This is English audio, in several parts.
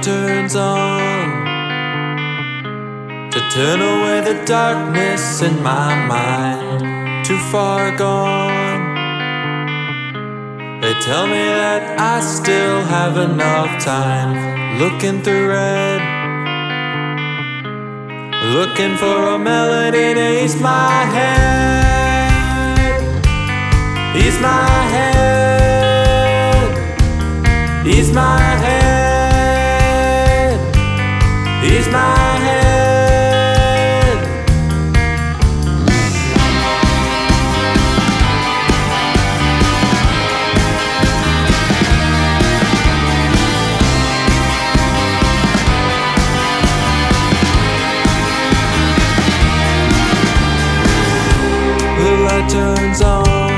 turns on to turn away the darkness in my mind. Too far gone. They tell me that I still have enough time. Looking through red, looking for a melody to ease my head. Ease my head. Ease my head. Ease my head. The light turns on.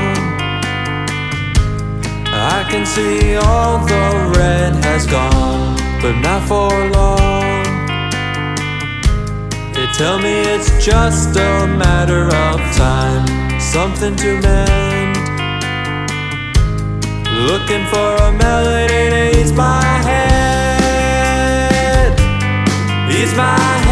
I can see all the red has gone, but not for long. They tell me it's just a matter of time, something to mend. Looking for a melody to ease my head. Ease my head.